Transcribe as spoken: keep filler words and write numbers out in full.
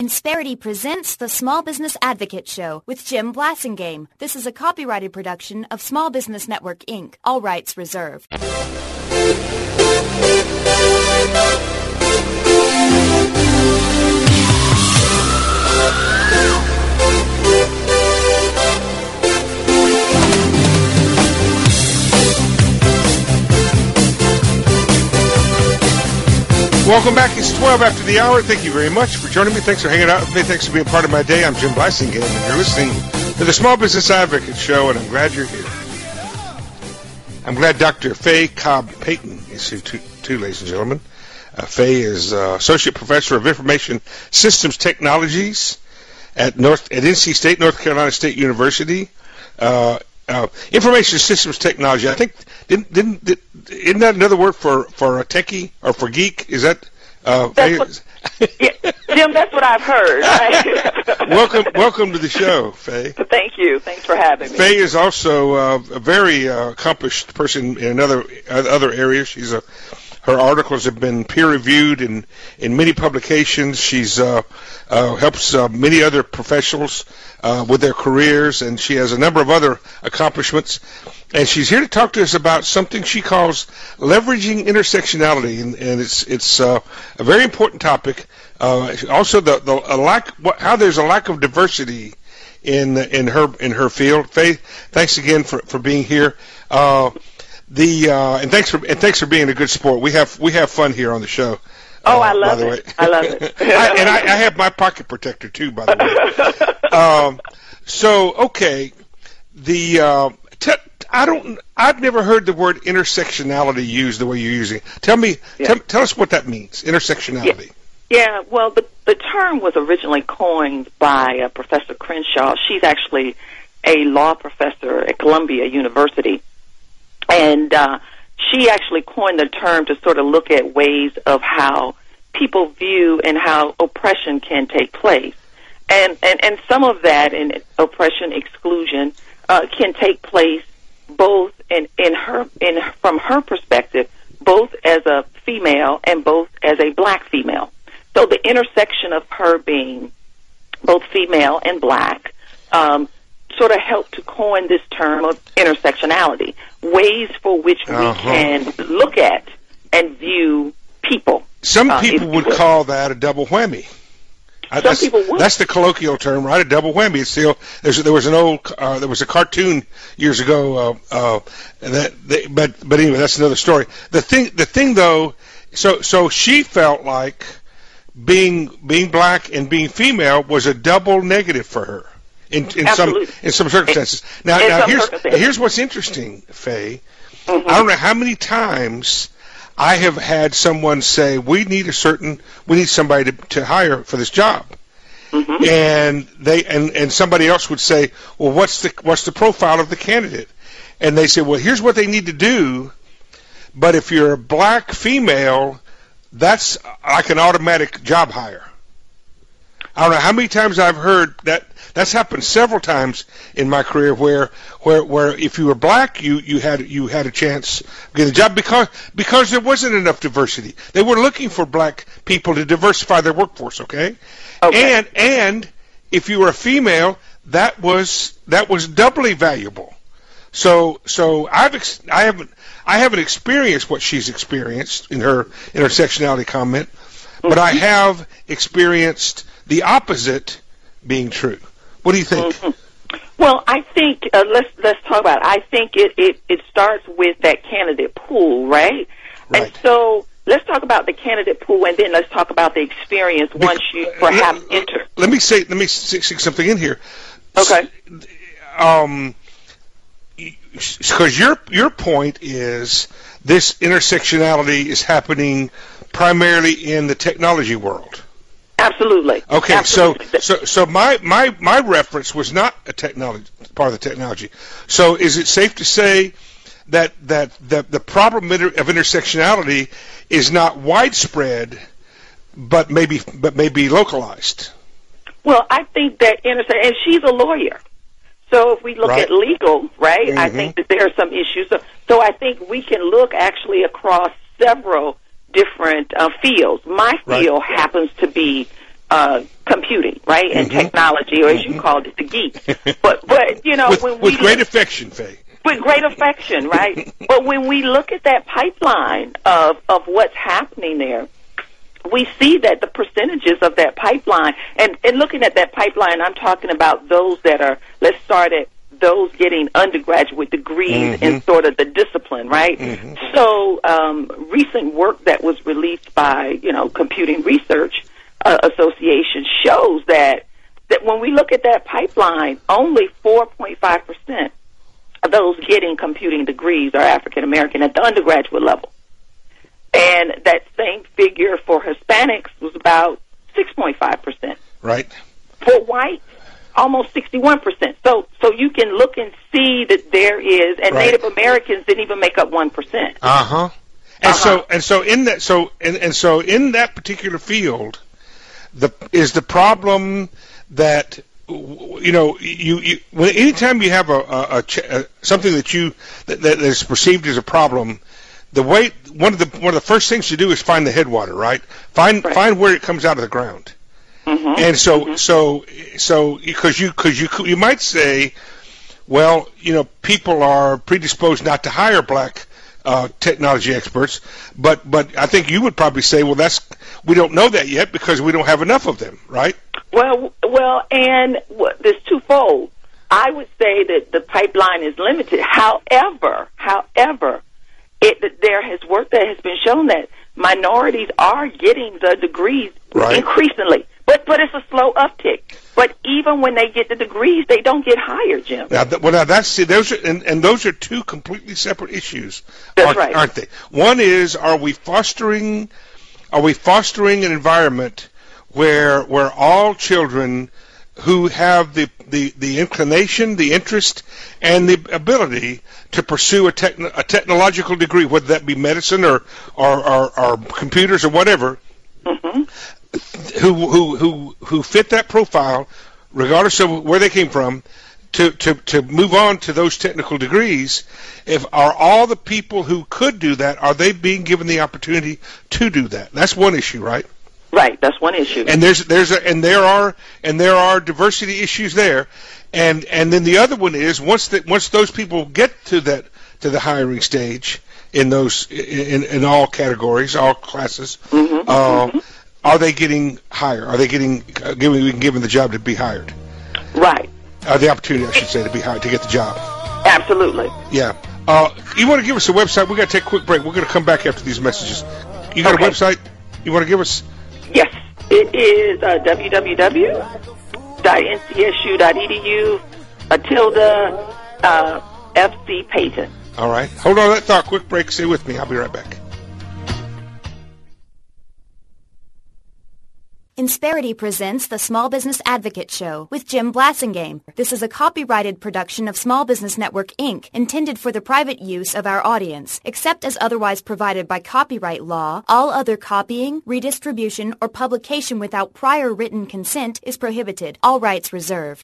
Insperity presents the Small Business Advocate Show with Jim Blasingame. This is a copyrighted production of Small Business Network, Incorporated. All rights reserved. Welcome back. It's twelve after the hour. Thank you very much for joining me. Thanks for hanging out with me. Thanks for being part of my day. I'm Jim Blasingame, and you're listening to the Small Business Advocate Show, and I'm glad you're here. I'm glad Doctor Faye Cobb Payton is here, too, too ladies and gentlemen. Uh, Faye is uh, Associate Professor of Information Systems Technologies at North at N C State, North Carolina State University. Uh, uh, information Systems Technology. I think didn't didn't did, isn't that another word for for a techie or for geek? Is that? Uh, that's what, yeah, Jim, that's what I've heard. Right? welcome, welcome to the show, Faye. Thank you. Thanks for having me. Faye is also uh, a very uh, accomplished person in another other areas. She's a her articles have been peer reviewed in in many publications. She's uh, uh, helps uh, many other professionals uh, with their careers, and she has a number of other accomplishments. And she's here to talk to us about something she calls leveraging intersectionality, and, and it's it's uh, a very important topic. Uh, also, the the a lack how there's a lack of diversity in in her in her field. Faye, thanks again for, for being here. Uh, the uh, and thanks for and thanks for being a good sport. We have we have fun here on the show. Oh, uh, I love by the it. Way. I love it. I, and I, I have my pocket protector too, by the way. um, so okay, the. Uh, t- I don't. I've never heard the word intersectionality used the way you're using it. Tell me. Yeah. Tell, tell us what that means. Intersectionality. Yeah. yeah well, the the term was originally coined by uh, Professor Crenshaw. She's actually a law professor at Columbia University, and uh, she actually coined the term to sort of look at ways of how people view and how oppression can take place, and and and some of that in oppression, exclusion, uh, can take place. Both in, in her in from her perspective, both as a female and both as a black female. So the intersection of her being both female and black um, sort of helped to coin this term of intersectionality, ways for which we uh-huh. can look at and view people. Some uh, people would will. call that a double whammy. Some that's, people would. That's the colloquial term, right? A double whammy. It's still there's, there was an old uh, there was a cartoon years ago. Uh, uh, that they, but but anyway, that's another story. The thing the thing though, so so she felt like being being black and being female was a double negative for her in in Absolutely. some in some circumstances. Now in now some here's circumstances. here's what's interesting, Faye. Mm-hmm. I don't know how many times I have had someone say, we need a certain, we need somebody to, to hire for this job. Mm-hmm. And they, and, and somebody else would say, well, what's the, what's the profile of the candidate? And they say, well, here's what they need to do. But if you're a black female, that's like an automatic job hire. I don't know how many times I've heard that. That's happened several times in my career where, where, where if you were black, you, you had you had a chance to get a job because because there wasn't enough diversity. They were looking for black people to diversify their workforce. Okay, okay. and and if you were a female, that was that was doubly valuable. So so I've ex- I haven't I haven't experienced what she's experienced in her intersectionality comment, but mm-hmm. I have experienced the opposite being true. What do you think? Mm-hmm. Well, I think uh, let's let's talk about it. I think it, it, it starts with that candidate pool, right? Right. And so let's talk about the candidate pool, and then let's talk about the experience Be- once you perhaps let, enter. Let me say let me stick something in here. Okay. Um, because your your point is this intersectionality is happening primarily in the technology world. Absolutely. Okay, Absolutely. so so so my, my my reference was not a technology part of the technology. So is it safe to say that that, that the problem of intersectionality is not widespread, but maybe but maybe localized? Well, I think that intersection, and she's a lawyer. So if we look right. at legal, right, Mm-hmm. I think that there are some issues. So, so I think we can look actually across several different uh, fields. My field right. happens to be uh, computing, right, and mm-hmm. technology, or as mm-hmm. you called it, the geek. But, but you know, with, when we with great look, affection, Faye. With great affection, right? But when we look at that pipeline of of what's happening there, we see that the percentages of that pipeline, and, and looking at that pipeline, I'm talking about those that are, let's start at those getting undergraduate degrees mm-hmm. in sort of the discipline, right? Mm-hmm. So um, recent work that was released by, you know, Computing Research uh, Association shows that, that when we look at that pipeline, only four point five percent of those getting computing degrees are African American at the undergraduate level. And that same figure for Hispanics was about six point five percent. Right. For whites, almost sixty-one percent. So so you can look and see that there is, and right. Native Americans didn't even make up one percent. Uh-huh. And uh-huh. so and so in that so and, and so in that particular field, the is the problem that you know you, you when anytime you have a, a, a, a something that you that, that is perceived as a problem, the way one of the one of the first things to do is find the headwater, right? Find right. find where it comes out of the ground. Mm-hmm. And so mm-hmm. so so because you because you you might say, well, you know, people are predisposed not to hire black uh, technology experts, but but I think you would probably say, well, that's we don't know that yet because we don't have enough of them, right? Well, well, and what, there's twofold. I would say that the pipeline is limited. However, however, it there has work that has been shown that minorities are getting the degrees right. increasingly, but but it's a slow uptick. But even when they get the degrees, they don't get hired, Jim. Now, th- well, now that's see, those are, and, and those are two completely separate issues, that's aren't, right. aren't they? One is, are we fostering, are we fostering an environment where where all children who have the, the, the inclination, the interest, and the ability to pursue a, techn- a technological degree, whether that be medicine or or, or, or computers or whatever, mm-hmm. who, who who who fit that profile, regardless of where they came from, to, to, to move on to those technical degrees, if are all the people who could do that, are they being given the opportunity to do that? That's one issue, right? Right, that's one issue. And there's there's a, and there are and there are diversity issues there, and and then the other one is once that once those people get to that to the hiring stage in those in, in all categories, all classes, mm-hmm, uh, mm-hmm. are they getting hired? Are they getting uh, given given the job to be hired? Right. Uh, the opportunity, I should say, to be hired to get the job. Absolutely. Yeah. Uh, you want to give us a website? We got to take a quick break. We're going to come back after these messages. You got okay. a website? You want to give us? Yes, it is uh, w w w dot n c s u dot e d u uh, tilde uh, F C Payton. All right. Hold on to that thought. Quick break. Stay with me. I'll be right back. Insperity presents the Small Business Advocate Show with Jim Blasingame. This is a copyrighted production of Small Business Network, Incorporated, intended for the private use of our audience. Except as otherwise provided by copyright law, all other copying, redistribution, or publication without prior written consent is prohibited. All rights reserved.